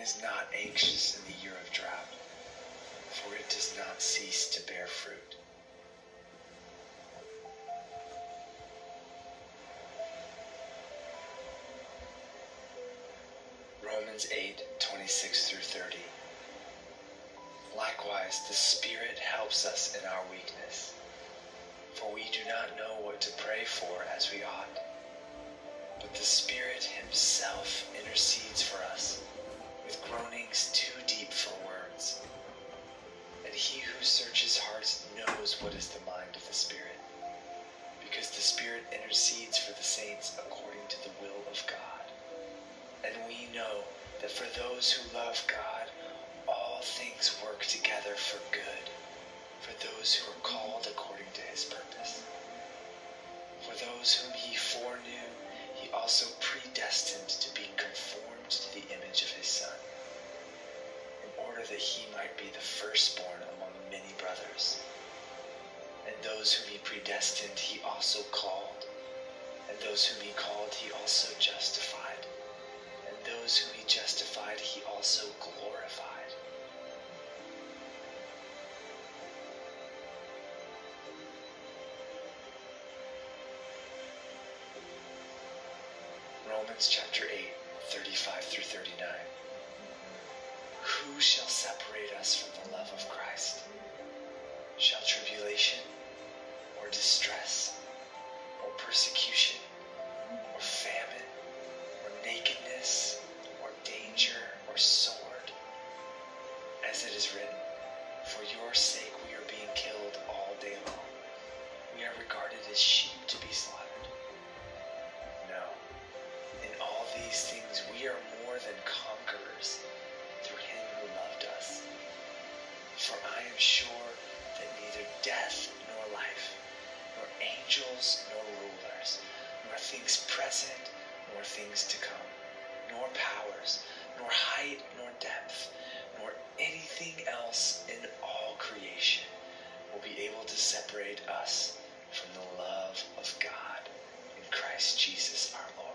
is not anxious in the year of drought, for it does not cease to bear fruit. Romans 8:26 through 30. Likewise, the Spirit helps us in our weakness, for we do not know what to pray for as we ought. But the Spirit himself intercedes for us with groanings too deep for words. And he who searches hearts knows what is the mind of the Spirit, because the Spirit intercedes for the saints according to the will of God. And we know that for those who love God, all things work together for good, for those who are called according to his purpose. For those whom he foreknew, he also predestined to be conformed to the image of his Son, in order that he might be the firstborn among many brothers. And those whom he predestined, he also called. And those whom he called, he also justified. And those whom he justified, he also glorified. Romans chapter 8:35 through 39. Who shall separate us from the love of Christ? Shall tribulation, or distress, or persecution, or famine, or nakedness, or danger, or sword? As it is written, for your sake we are being killed all day long. We are regarded as sheep to be slaughtered. No, in all these things we are more than conquerors through him who loved us. For I am sure that neither death nor life, nor angels nor rulers, nor things present nor things to come, nor powers, nor height nor depth, nor anything else in all creation will be able to separate us from the love of God in Christ Jesus our Lord.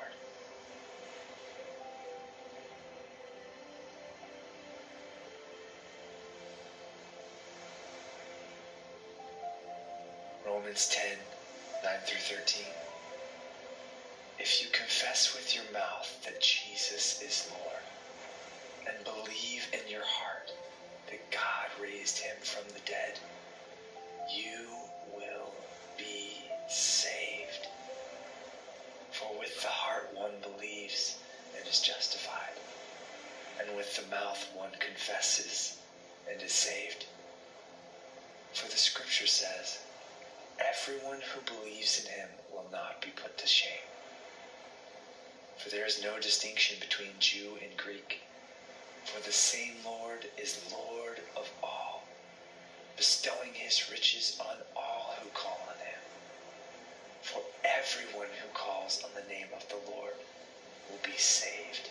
Romans 10:9 through 13. If you confess with your mouth that Jesus is Lord, and believe in your heart that God raised him from the dead, you will be saved. For with the heart one believes and is justified, and with the mouth one confesses and is saved. For the scripture says, everyone who believes in him will not be put to shame. For there is no distinction between Jew and Greek, for the same Lord is Lord of all, bestowing his riches on all who call on him. For everyone who calls on the name of the Lord will be saved.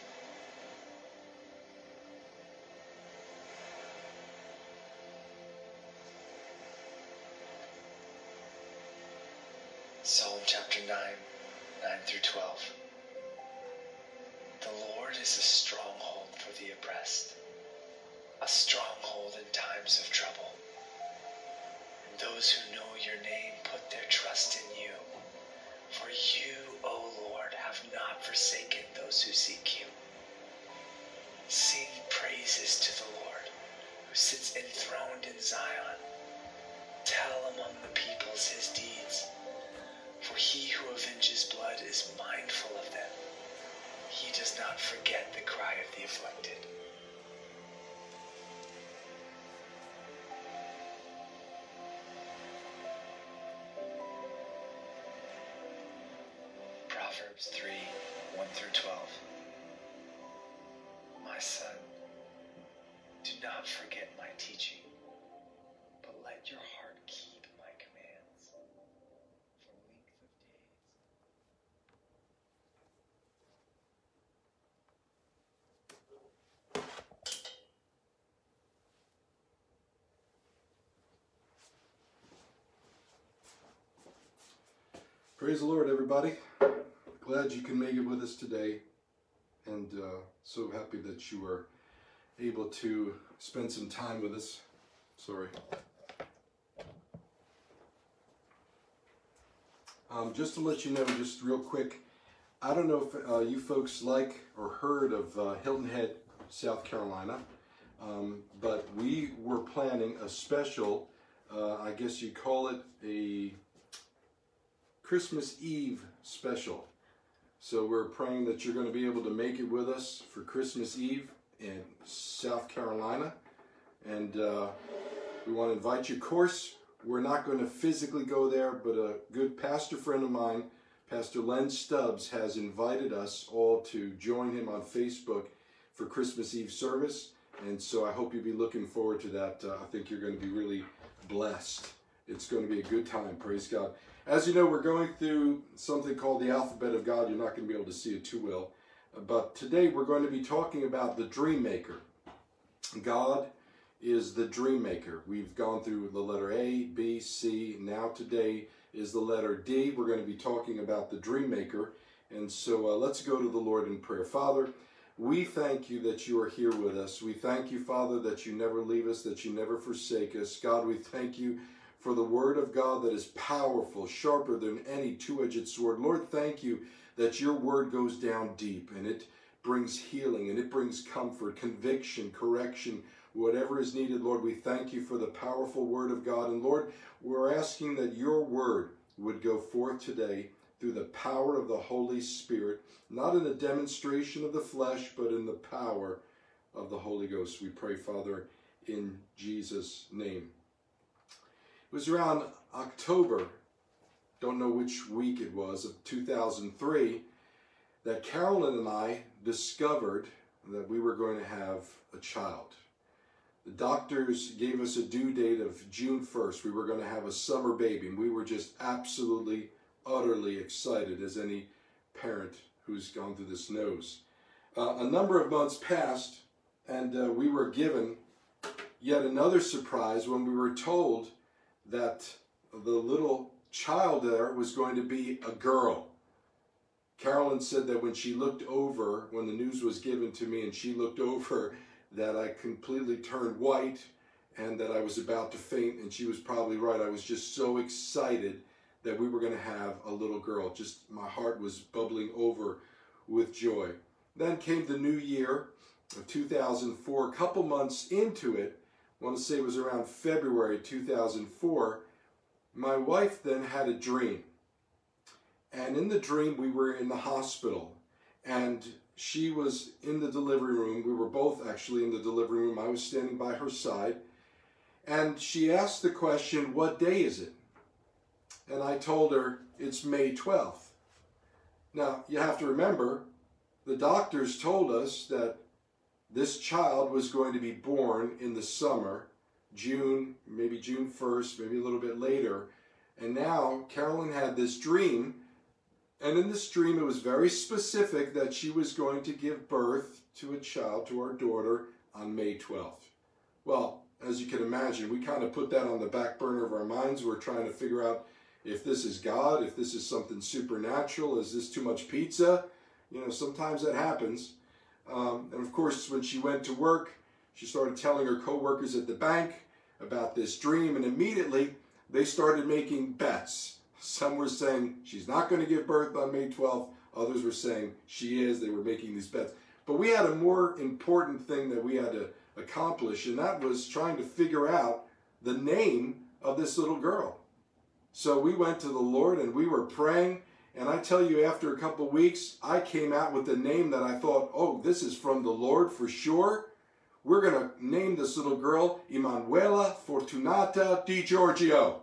Psalm chapter 9 through 12. The Lord is a stronghold for the oppressed, a stronghold in times of trouble. And those who know your name put their trust in you. For you, O Lord, have not forsaken those who seek you. Sing praises to the Lord, who sits enthroned in Zion. Tell among the peoples his deeds. For he who avenges blood is mindful of them. He does not forget the cry of the afflicted. Proverbs 3:1 through 12. My son, do not forget my teaching, but let your heart keep my commands. For length of days. Praise the Lord, everybody. Glad you can make it with us today, and so happy that you are able to spend some time with us. Sorry. Just to let you know, just real quick, I don't know if you folks like or heard of Hilton Head, South Carolina, but we were planning a special, I guess you'd call it a Christmas Eve special. So we're praying that you're going to be able to make it with us for Christmas Eve in South Carolina. And we want to invite you. Of course, we're not going to physically go there, but a good pastor friend of mine, Pastor Len Stubbs, has invited us all to join him on Facebook for Christmas Eve service. And so I hope you'll be looking forward to that. I think you're going to be really blessed. It's going to be a good time. Praise God. As you know, we're going through something called the Alphabet of God. You're not going to be able to see it too well. But today we're going to be talking about the Dream Maker. God is the Dream Maker. We've gone through the letter A, B, C. Now today is the letter D. We're going to be talking about the Dream Maker. And so let's go to the Lord in prayer. Father, we thank you that you are here with us. We thank you, Father, that you never leave us, that you never forsake us. God, we thank you for the word of God that is powerful, sharper than any two-edged sword. Lord, thank you that your word goes down deep and it brings healing and it brings comfort, conviction, correction, whatever is needed. Lord, we thank you for the powerful word of God. And Lord, we're asking that your word would go forth today through the power of the Holy Spirit, not in a demonstration of the flesh, but in the power of the Holy Ghost. We pray, Father, in Jesus' name. It was around October, don't know which week it was, of 2003, that Carolyn and I discovered that we were going to have a child. The doctors gave us a due date of June 1st. We were going to have a summer baby, and we were just absolutely, utterly excited, as any parent who's gone through this knows. A number of months passed, and we were given yet another surprise when we were told that the little child there was going to be a girl. Carolyn said that when she looked over, when the news was given to me and she looked over, that I completely turned white and that I was about to faint, and she was probably right. I was just so excited that we were going to have a little girl. Just my heart was bubbling over with joy. Then came the new year of 2004. A couple months into it, I want to say it was around February 2004, my wife then had a dream. And in the dream, we were in the hospital. And she was in the delivery room. We were both actually in the delivery room. I was standing by her side. And she asked the question, what day is it? And I told her, it's May 12th. Now, you have to remember, the doctors told us that this child was going to be born in the summer, June, maybe June 1st, maybe a little bit later. And now Carolyn had this dream, and in this dream it was very specific that she was going to give birth to a child, to our daughter, on May 12th. Well, as you can imagine, we kind of put that on the back burner of our minds. We're trying to figure out if this is God, if this is something supernatural, is this too much pizza? You know, sometimes that happens. And of course, when she went to work, she started telling her co-workers at the bank about this dream, and immediately they started making bets. Some were saying she's not going to give birth on May 12th. Others were saying she is. They were making these bets. But we had a more important thing that we had to accomplish, and that was trying to figure out the name of this little girl. So we went to the Lord and we were praying. And I tell you, after a couple of weeks, I came out with a name that I thought, oh, this is from the Lord for sure. We're going to name this little girl Emanuela Fortunata Di Giorgio.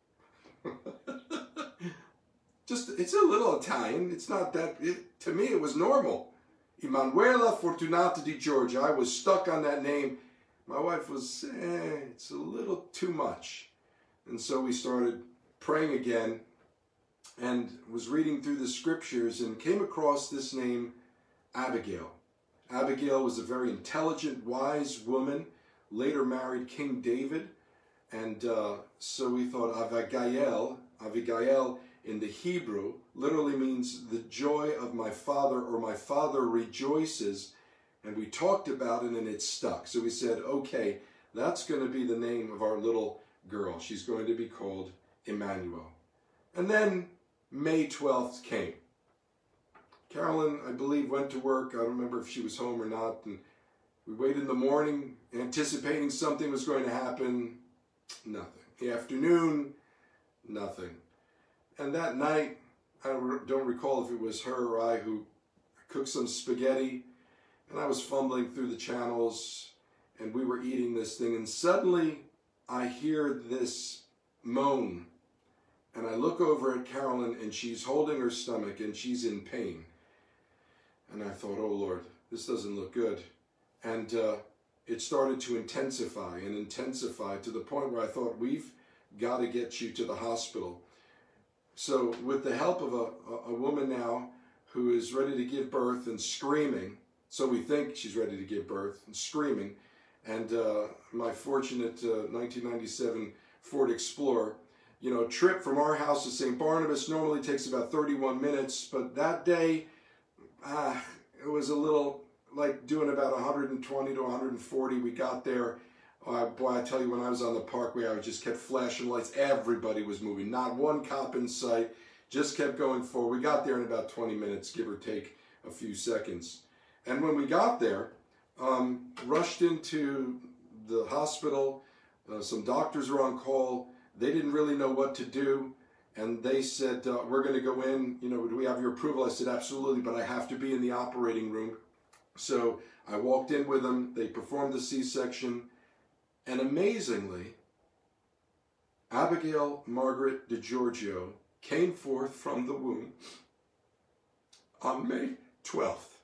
It's a little Italian. It's not that, to me it was normal. Emanuela Fortunata Di Giorgio. I was stuck on that name. My wife was, it's a little too much. And so we started praying again, and was reading through the scriptures and came across this name, Abigail. Abigail was a very intelligent, wise woman, later married King David. And so we thought Abigail in the Hebrew literally means the joy of my father, or my father rejoices. And we talked about it and it stuck. So we said, okay, that's going to be the name of our little girl. She's going to be called Emmanuel. And then May 12th came. Carolyn, I believe, went to work. I don't remember if she was home or not. And we waited in the morning, anticipating something was going to happen. Nothing. The afternoon, nothing. And that night, I don't recall if it was her or I who cooked some spaghetti. And I was fumbling through the channels. And we were eating this thing. And suddenly, I hear this moan. And I look over at Carolyn, and she's holding her stomach, and she's in pain. And I thought, oh Lord, this doesn't look good. And it started to intensify and intensify to the point where I thought, we've got to get you to the hospital. So with the help of a woman now who is ready to give birth and screaming, so we think she's ready to give birth and screaming, and my fortunate 1997 Ford Explorer, trip from our house to St. Barnabas normally takes about 31 minutes, but that day, it was a little like doing about 120 to 140. We got there. Boy, I tell you, when I was on the parkway, I just kept flashing lights. Everybody was moving. Not one cop in sight. Just kept going forward. We got there in about 20 minutes, give or take a few seconds. And when we got there, rushed into the hospital. Some doctors were on call. They didn't really know what to do. And they said, we're going to go in, do we have your approval? I said, absolutely, but I have to be in the operating room. So I walked in with them. They performed the C-section. And amazingly, Abigail Margaret DiGiorgio came forth from the womb on May 12th,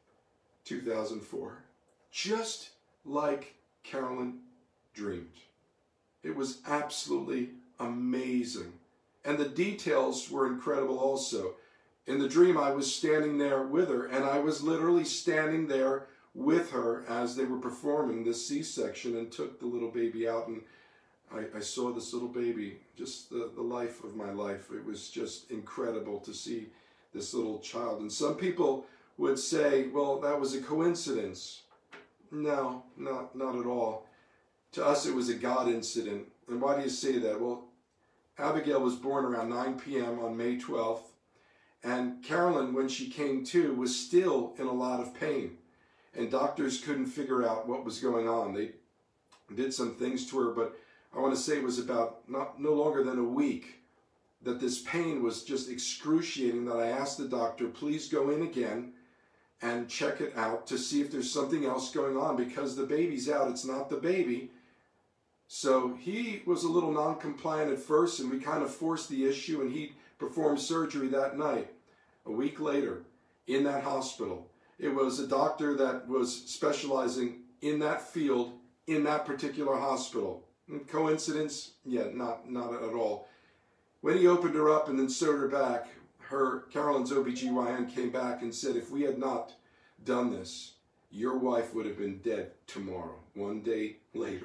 2004, just like Carolyn dreamed. It was absolutely amazing. And the details were incredible also. In the dream, I was standing there with her, and I was literally standing there with her as they were performing this C-section and took the little baby out. And I saw this little baby, just the life of my life. It was just incredible to see this little child. And some people would say, well, that was a coincidence. No, not at all. To us, it was a God incident. And why do you say that? Well, Abigail was born around 9 p.m. on May 12th, and Carolyn, when she came to, was still in a lot of pain, and doctors couldn't figure out what was going on. They did some things to her, but I want to say it was about no longer than a week that this pain was just excruciating, that I asked the doctor, please go in again and check it out to see if there's something else going on, because the baby's out, it's not the baby. So he was a little non-compliant at first, and we kind of forced the issue, and he performed surgery that night. A week later, in that hospital, it was a doctor that was specializing in that field, in that particular hospital. Coincidence? Yeah, not at all. When he opened her up and then sewed her back, Carolyn's OBGYN came back and said, if we had not done this, your wife would have been dead tomorrow, one day later.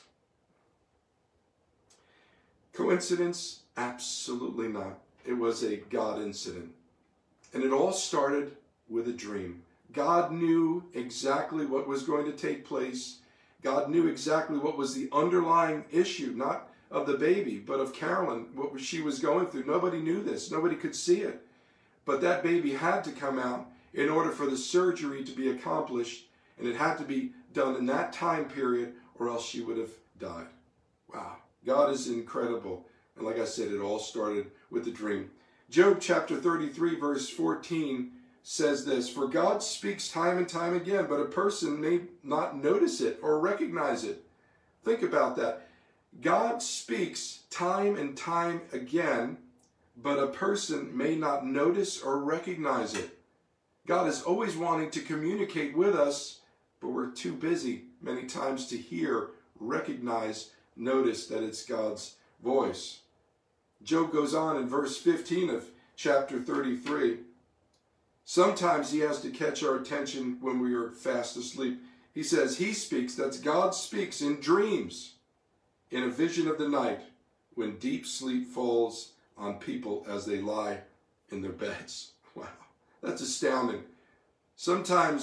Coincidence? Absolutely not. It was a God incident. And it all started with a dream. God knew exactly what was going to take place. God knew exactly what was the underlying issue, not of the baby, but of Carolyn, what she was going through. Nobody knew this. Nobody could see it. But that baby had to come out in order for the surgery to be accomplished, and it had to be done in that time period, or else she would have died. Wow. God is incredible. And like I said, it all started with a dream. Job chapter 33, verse 14 says this, for God speaks time and time again, but a person may not notice it or recognize it. Think about that. God speaks time and time again, but a person may not notice or recognize it. God is always wanting to communicate with us, but we're too busy many times to hear, recognize, notice that it's God's voice. Job goes on in verse 15 of chapter 33. Sometimes he has to catch our attention when we are fast asleep. He says he speaks, that's God speaks in dreams, in a vision of the night, when deep sleep falls on people as they lie in their beds. Wow, that's astounding. Sometimes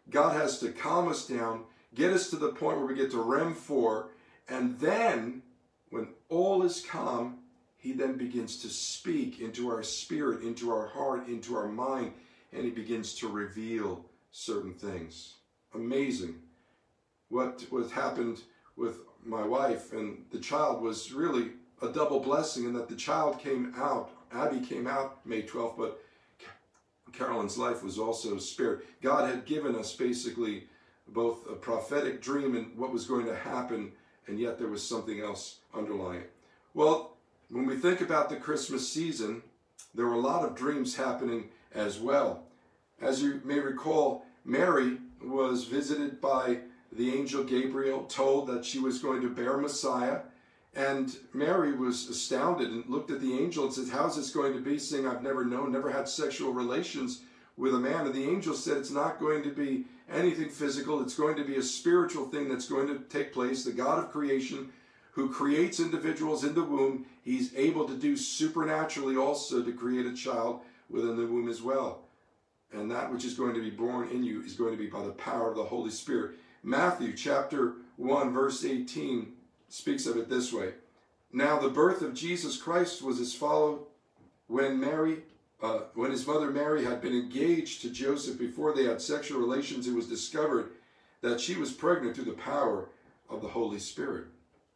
God has to calm us down, get us to the point where we get to REM 4, and then when all is calm, he then begins to speak into our spirit, into our heart, into our mind, and he begins to reveal certain things. Amazing. What happened with my wife and the child was really a double blessing in that the child came out, Abby came out May 12th, but Carolyn's life was also spared. God had given us basically both a prophetic dream and what was going to happen, and yet there was something else underlying it. Well, when we think about the Christmas season, there were a lot of dreams happening as well. As you may recall, Mary was visited by the angel Gabriel, told that she was going to bear Messiah, and Mary was astounded and looked at the angel and said, how's this going to be, saying I've never known, never had sexual relations with a man? And the angel said it's not going to be anything physical, it's going to be a spiritual thing that's going to take place. The God of creation, who creates individuals in the womb, he's able to do supernaturally also to create a child within the womb as well. And that which is going to be born in you is going to be by the power of the Holy Spirit. Matthew chapter 1 verse 18 speaks of it this way. Now the birth of Jesus Christ was as follows: when his mother Mary had been engaged to Joseph, before they had sexual relations, it was discovered that she was pregnant through the power of the Holy Spirit.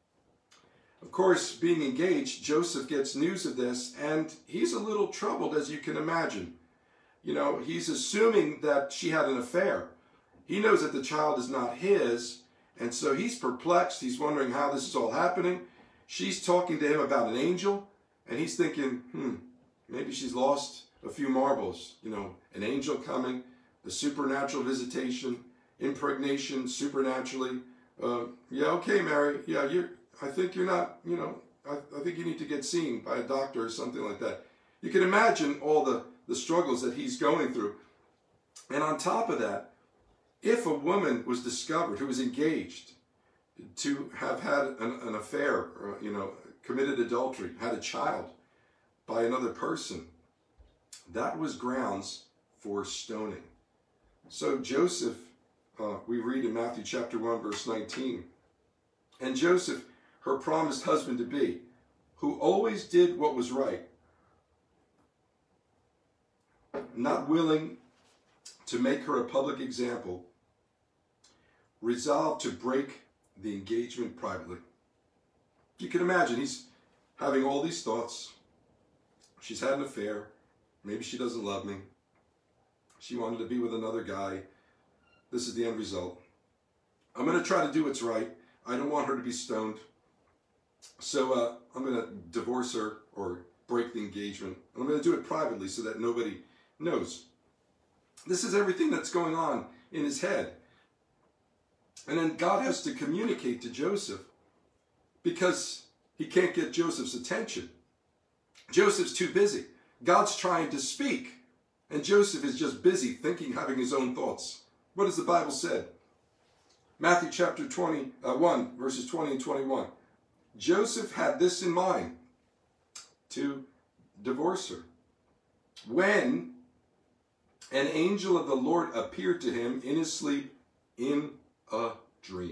Of course, being engaged, Joseph gets news of this, and he's a little troubled, as you can imagine. You know, he's assuming that she had an affair. He knows that the child is not his, and so he's perplexed. He's wondering how this is all happening. She's talking to him about an angel, and he's thinking, maybe she's lost a few marbles. You know, an angel coming, a supernatural visitation, impregnation supernaturally. Yeah, okay, Mary. Yeah, I think you're not, you know, I think you need to get seen by a doctor or something like that. You can imagine all the struggles that he's going through. And on top of that, if a woman was discovered who was engaged to have had an affair, or, you know, committed adultery, had a child by another person, that was grounds for stoning. So Joseph, we read in Matthew chapter 1 verse 19, and Joseph, her promised husband to be, who always did what was right, not willing to make her a public example, resolved to break the engagement privately. You can imagine he's having all these thoughts. She's had an affair. Maybe she doesn't love me. She wanted to be with another guy. This is the end result. I'm going to try to do what's right. I don't want her to be stoned. So I'm going to divorce her or break the engagement. And I'm going to do it privately so that nobody knows. This is everything that's going on in his head. And then God has to communicate to Joseph because he can't get Joseph's attention. Joseph's too busy. God's trying to speak, and Joseph is just busy thinking, having his own thoughts. What does the Bible say? Matthew chapter 1, verses 20 and 21. Joseph had this in mind, to divorce her, when an angel of the Lord appeared to him in his sleep in a dream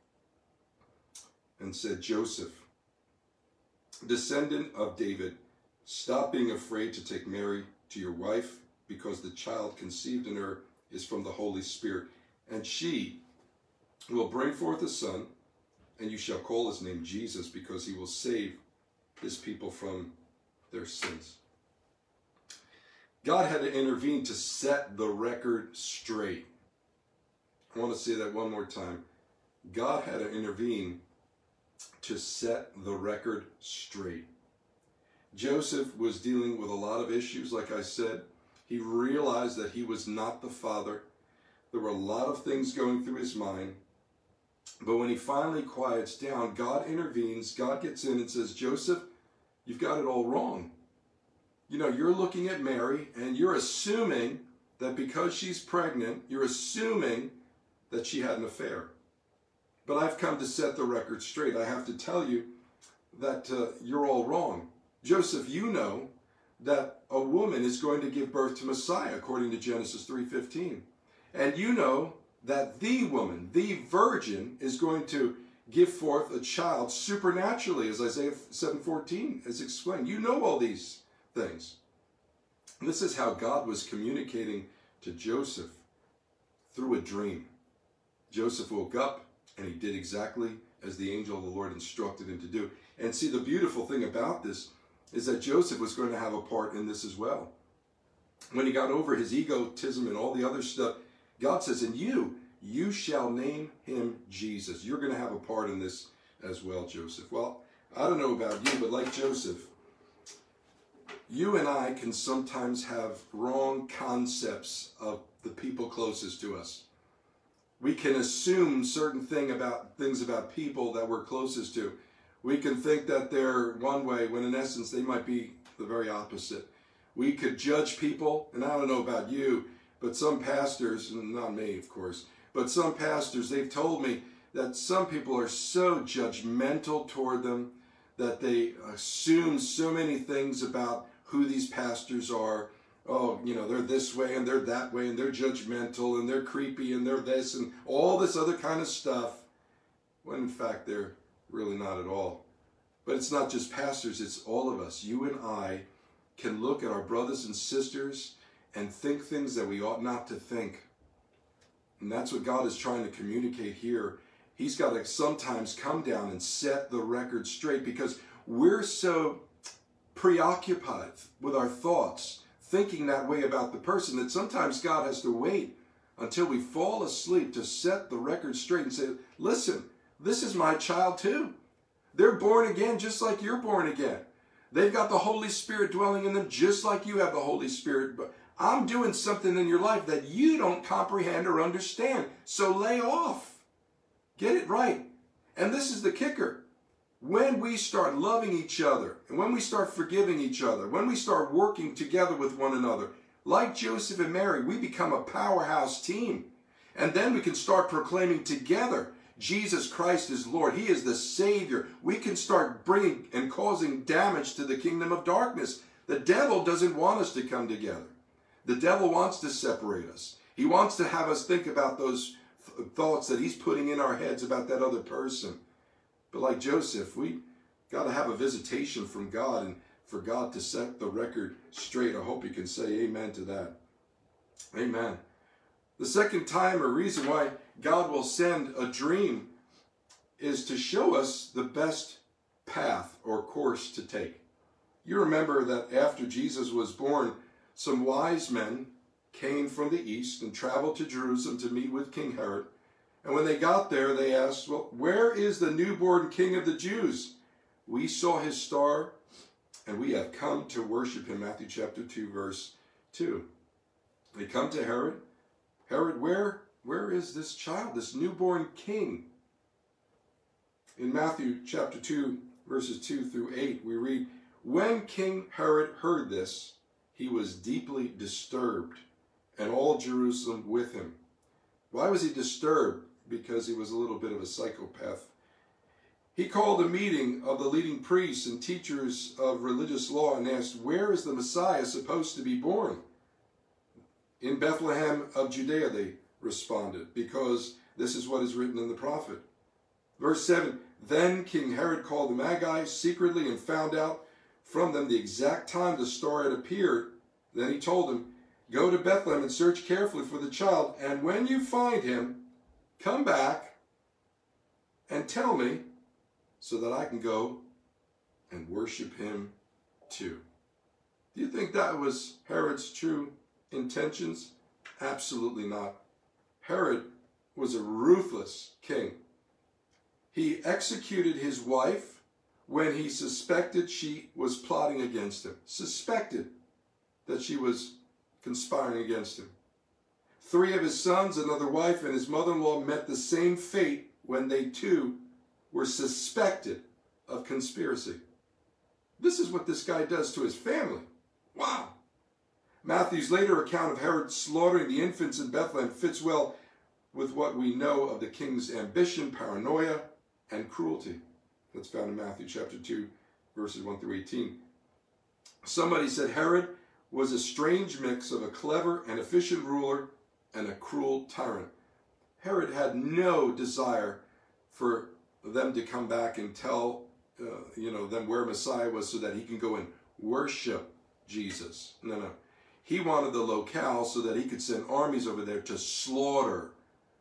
and said, Joseph, descendant of David, stop being afraid to take Mary to your wife, because the child conceived in her is from the Holy Spirit, and she will bring forth a son, and you shall call his name Jesus, because he will save his people from their sins. God had to intervene to set the record straight. I want to say that one more time. God had to intervene to set the record straight. Joseph was dealing with a lot of issues, like I said. He realized that he was not the father. There were a lot of things going through his mind. But when he finally quiets down, God intervenes. God gets in and says, Joseph, you've got it all wrong. You know, you're looking at Mary and you're assuming that because she's pregnant, you're assuming that she had an affair. But I've come to set the record straight. I have to tell you that you're all wrong. Joseph, you know that a woman is going to give birth to Messiah, according to Genesis 3:15. And you know that the woman, the virgin, is going to give forth a child supernaturally, as Isaiah 7:14 has explained. You know all these things. And this is how God was communicating to Joseph through a dream. Joseph woke up and he did exactly as the angel of the Lord instructed him to do. And see, the beautiful thing about this is that Joseph was going to have a part in this as well. When he got over his egotism and all the other stuff, God says, and you shall name him Jesus. You're going to have a part in this as well, Joseph. Well, I don't know about you, but like Joseph, you and I can sometimes have wrong concepts of the people closest to us. We can assume certain things about people that we're closest to. We can think that they're one way when in essence they might be the very opposite. We could judge people, and I don't know about you, but some pastors, and not me of course, but some pastors, they've told me that some people are so judgmental toward them that they assume so many things about who these pastors are. Oh, you know, they're this way and they're that way and they're judgmental and they're creepy and they're this and all this other kind of stuff, when in fact they're really not at all. But it's not just pastors, it's all of us. You and I can look at our brothers and sisters and think things that we ought not to think. And that's what God is trying to communicate here. He's got to sometimes come down and set the record straight because we're so preoccupied with our thoughts, thinking that way about the person, that sometimes God has to wait until we fall asleep to set the record straight and say, listen, this is my child too. They're born again just like you're born again. They've got the Holy Spirit dwelling in them just like you have the Holy Spirit. But I'm doing something in your life that you don't comprehend or understand. So lay off. Get it right. And this is the kicker. When we start loving each other, and when we start forgiving each other, when we start working together with one another, like Joseph and Mary, we become a powerhouse team. And then we can start proclaiming together, Jesus Christ is Lord. He is the Savior. We can start bringing and causing damage to the kingdom of darkness. The devil doesn't want us to come together. The devil wants to separate us. He wants to have us think about those thoughts that he's putting in our heads about that other person. But like Joseph, we got to have a visitation from God and for God to set the record straight. I hope you can say amen to that. Amen. The second time or reason why God will send a dream is to show us the best path or course to take. You remember that after Jesus was born, some wise men came from the east and traveled to Jerusalem to meet with King Herod. And when they got there, they asked, well, where is the newborn King of the Jews? We saw his star, and we have come to worship him. Matthew chapter 2, verse 2. They come to Herod. Herod, where is this child, this newborn king? In Matthew chapter 2, verses 2 through 8, we read, when King Herod heard this, he was deeply disturbed, and all Jerusalem with him. Why was he disturbed? Because he was a little bit of a psychopath. He called a meeting of the leading priests and teachers of religious law and asked, where is the Messiah supposed to be born? In Bethlehem of Judea, they responded, because this is what is written in the prophet. Verse 7, then King Herod called the Magi secretly and found out from them the exact time the star had appeared. Then he told them, go to Bethlehem and search carefully for the child, and when you find him, come back and tell me so that I can go and worship him too. Do you think that was Herod's true intentions? Absolutely not. Herod was a ruthless king. He executed his wife when he suspected she was plotting against him. Suspected that she was conspiring against him. 3 of his sons, another wife, and his mother-in-law met the same fate when they too were suspected of conspiracy. This is what this guy does to his family. Wow. Matthew's later account of Herod slaughtering the infants in Bethlehem fits well with what we know of the king's ambition, paranoia, and cruelty. That's found in Matthew chapter 2, verses 1 through 18. Somebody said Herod was a strange mix of a clever and efficient ruler and a cruel tyrant. Herod had no desire for them to come back and tell them where Messiah was so that he can go and worship Jesus. No. He wanted the locale so that he could send armies over there to slaughter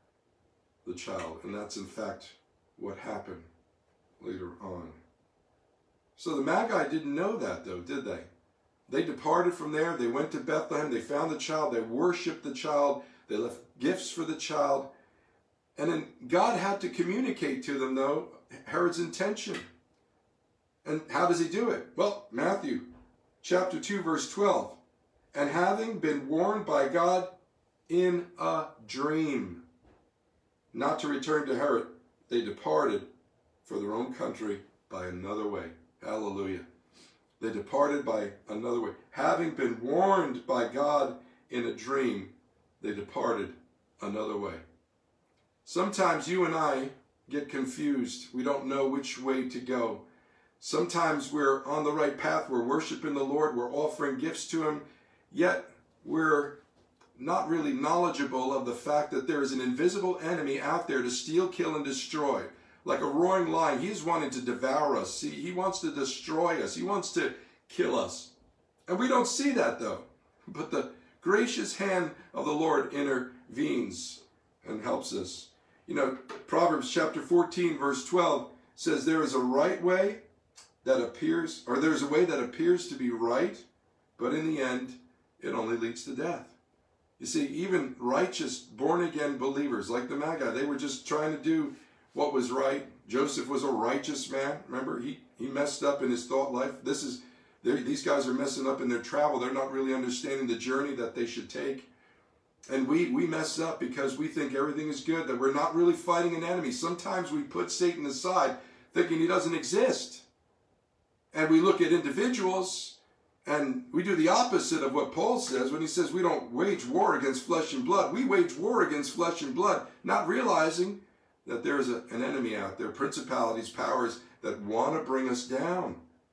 the child. And that's in fact what happened later on. So the Magi didn't know that though, did they? They departed from there. They went to Bethlehem. They found the child. They worshiped the child. They left gifts for the child. And then God had to communicate to them, though, Herod's intention. And how does he do it? Well, Matthew chapter 2, verse 12. And having been warned by God in a dream not to return to Herod, they departed for their own country by another way. Hallelujah. They departed by another way. Having been warned by God in a dream, they departed another way. Sometimes you and I get confused. We don't know which way to go. Sometimes we're on the right path. We're worshiping the Lord. We're offering gifts to Him. Yet we're not really knowledgeable of the fact that there is an invisible enemy out there to steal, kill, and destroy. Like a roaring lion, he's wanting to devour us. He wants to destroy us. He wants to kill us. And we don't see that though. But the gracious hand of the Lord intervenes and helps us. You know, Proverbs chapter 14, verse 12 says, there is a right way that appears, or there's a way that appears to be right, but in the end, it only leads to death. You see, even righteous, born-again believers like the Magi, they were just trying to do what was right. Joseph was a righteous man. Remember, he messed up in his thought life. These guys are messing up in their travel. They're not really understanding the journey that they should take. And we mess up because we think everything is good, that we're not really fighting an enemy. Sometimes we put Satan aside thinking he doesn't exist. And we look at individuals and we do the opposite of what Paul says when he says we don't wage war against flesh and blood. We wage war against flesh and blood, not realizing that there is an enemy out there, principalities, powers that want to bring us down.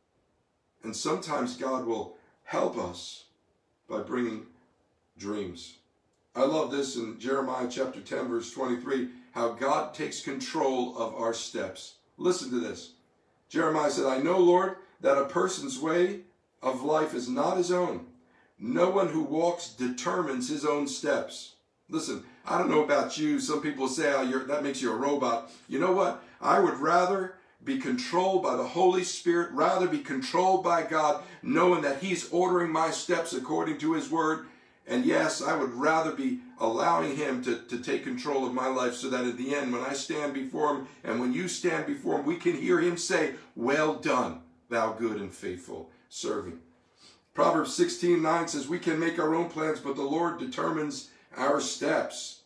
And sometimes God will help us by bringing dreams. I love this in Jeremiah chapter 10, verse 23, how God takes control of our steps. Listen to this. Jeremiah said, I know, Lord, that a person's way of life is not his own. No one who walks determines his own steps. Listen, I don't know about you. Some people say, that makes you a robot. You know what? I would rather be controlled by the Holy Spirit, rather be controlled by God, knowing that He's ordering my steps according to His word. And yes, I would rather be allowing Him to take control of my life so that at the end, when I stand before Him and when you stand before Him, we can hear Him say, well done, thou good and faithful servant. Proverbs 16:9 says, we can make our own plans, but the Lord determines our steps.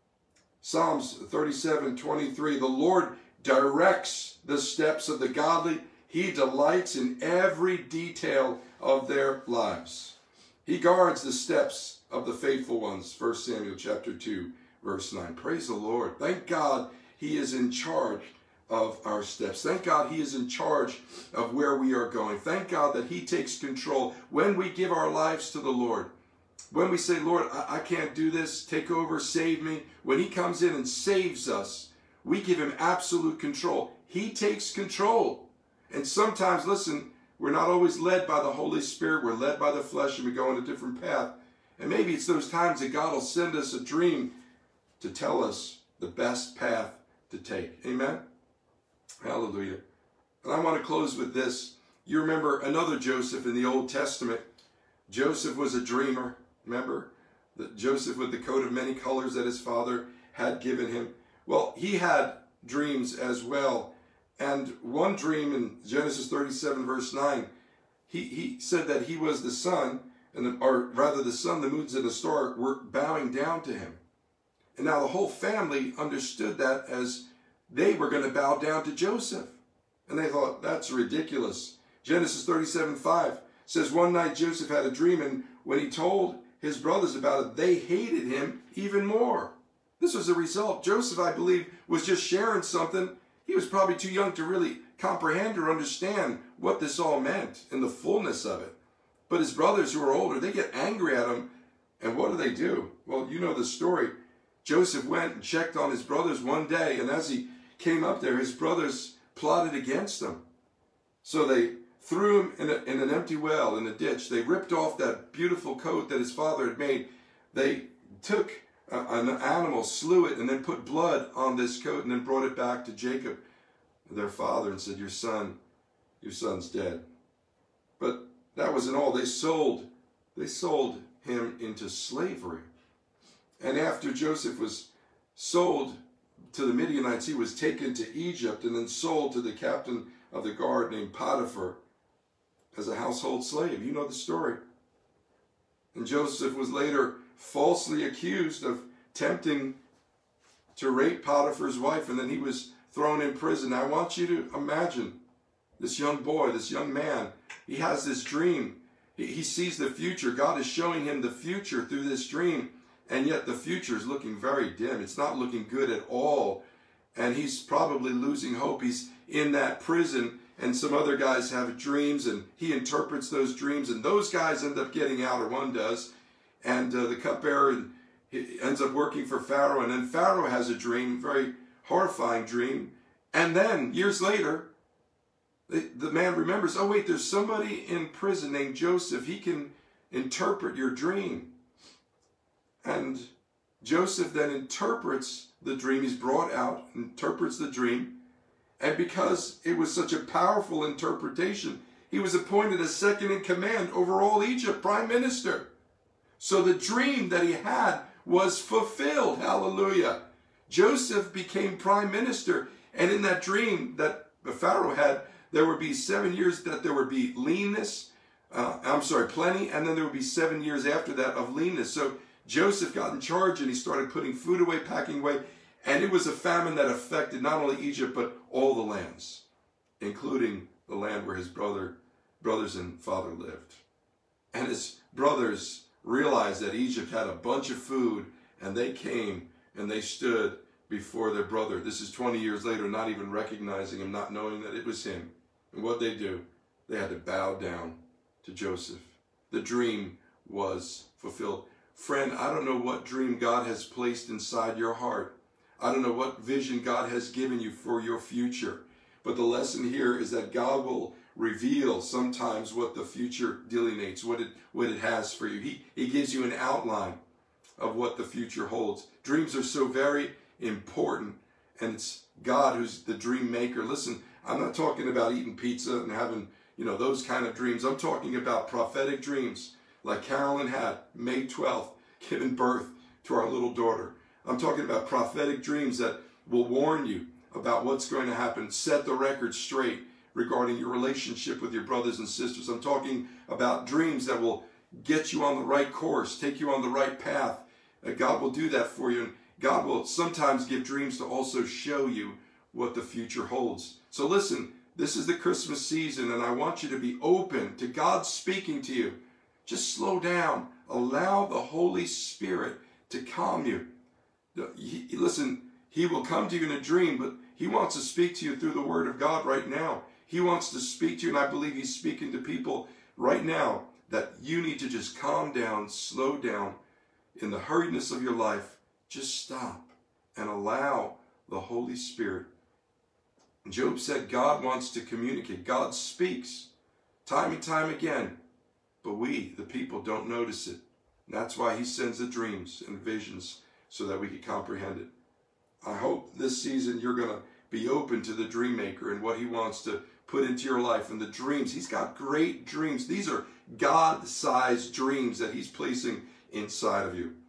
Psalms 37:23, the Lord directs the steps of the godly. He delights in every detail of their lives. He guards the steps of the faithful ones. 1 Samuel chapter 2, verse 9. Praise the Lord. Thank God He is in charge of our steps. Thank God He is in charge of where we are going. Thank God that He takes control. When we give our lives to the Lord, when we say, Lord, I can't do this, take over, save me. When He comes in and saves us, we give Him absolute control. He takes control. And sometimes, listen, we're not always led by the Holy Spirit. We're led by the flesh and we go on a different path. And maybe it's those times that God will send us a dream to tell us the best path to take. Amen? Hallelujah. And I want to close with this. You remember another Joseph in the Old Testament. Joseph was a dreamer. Remember? Joseph with the coat of many colors that his father had given him. Well, he had dreams as well. And one dream in Genesis 37, verse 9, he said that he was the sun, or rather the sun, the moon, and the star were bowing down to him. And now the whole family understood that as they were going to bow down to Joseph. And they thought, that's ridiculous. Genesis 37:5 says, one night Joseph had a dream, and when he told his brothers about it, they hated him even more. This was a result. Joseph, I believe, was just sharing something. He was probably too young to really comprehend or understand what this all meant in the fullness of it. But his brothers who are older, they get angry at him. And what do? Well, you know the story. Joseph went and checked on his brothers one day, and as he came up there, his brothers plotted against him. So they threw him in an empty well, in a ditch. They ripped off that beautiful coat that his father had made. They took an animal, slew it, and then put blood on this coat, and then brought it back to Jacob, their father, and said, your son's dead. But that wasn't all. They sold him into slavery. And after Joseph was sold to the Midianites, he was taken to Egypt and then sold to the captain of the guard named Potiphar as a household slave. You know the story. And Joseph was later falsely accused of attempting to rape Potiphar's wife, and then he was thrown in prison. Now, I want you to imagine this young boy, this young man. He has this dream. He sees the future. God is showing him the future through this dream, and yet the future is looking very dim. It's not looking good at all, and he's probably losing hope. He's in that prison, and some other guys have dreams, and he interprets those dreams, and those guys end up getting out, or one does, and the cupbearer ends up working for Pharaoh, and then Pharaoh has a dream, very horrifying dream, and then years later, the man remembers, oh wait, there's somebody in prison named Joseph. He can interpret your dream. And Joseph then interprets the dream. He's brought out, interprets the dream. And because it was such a powerful interpretation, he was appointed as second in command over all Egypt, prime minister. So the dream that he had was fulfilled. Hallelujah. Joseph became prime minister. And in that dream that Pharaoh had, there would be 7 years that there would be plenty, and then there would be 7 years after that of leanness. So Joseph got in charge, and he started putting food away, packing away, and it was a famine that affected not only Egypt, but all the lands, including the land where his brothers and father lived. And his brothers realized that Egypt had a bunch of food, and they came and they stood before their brother. This is 20 years later, not even recognizing him, not knowing that it was him. And what they do, they had to bow down to Joseph. The dream was fulfilled. Friend, I don't know what dream God has placed inside your heart. I don't know what vision God has given you for your future. But the lesson here is that God will reveal sometimes what the future delineates, what it has for you. He gives you an outline of what the future holds. Dreams are so very important, and it's God who's the dream maker. Listen, I'm not talking about eating pizza and having, those kind of dreams. I'm talking about prophetic dreams like Carolyn had May 12th, giving birth to our little daughter. I'm talking about prophetic dreams that will warn you about what's going to happen, set the record straight regarding your relationship with your brothers and sisters. I'm talking about dreams that will get you on the right course, take you on the right path. God will do that for you. And God will sometimes give dreams to also show you what the future holds. So listen, this is the Christmas season, and I want you to be open to God speaking to you. Just slow down. Allow the Holy Spirit to calm you. Listen, He will come to you in a dream, but He wants to speak to you through the Word of God right now. He wants to speak to you, and I believe He's speaking to people right now that you need to just calm down, slow down. In the hurriedness of your life, just stop and allow the Holy Spirit. Job said God wants to communicate. God speaks time and time again, but we, the people, don't notice it. And that's why He sends the dreams and visions so that we can comprehend it. I hope this season you're going to be open to the dream maker and what He wants to put into your life and the dreams. He's got great dreams. These are God-sized dreams that He's placing inside of you.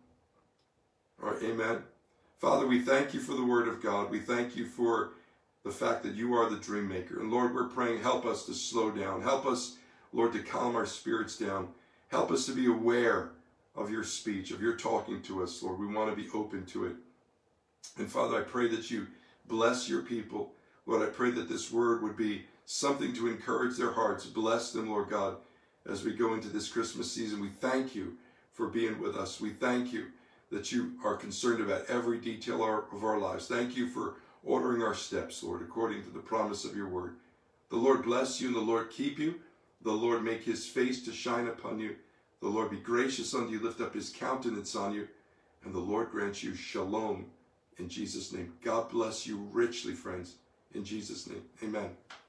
All right, amen. Father, we thank You for the Word of God. We thank You for the fact that You are the dream maker. And Lord, we're praying, help us to slow down. Help us, Lord, to calm our spirits down. Help us to be aware of Your speech, of Your talking to us, Lord. We want to be open to it. And Father, I pray that You bless Your people. Lord, I pray that this word would be something to encourage their hearts. Bless them, Lord God, as we go into this Christmas season. We thank You for being with us. We thank You that You are concerned about every detail of our lives. Thank You for ordering our steps, Lord, according to the promise of Your word. The Lord bless you and the Lord keep you. The Lord make His face to shine upon you. The Lord be gracious unto you, lift up His countenance on you, and the Lord grant you shalom in Jesus' name. God bless you richly, friends, in Jesus' name. Amen.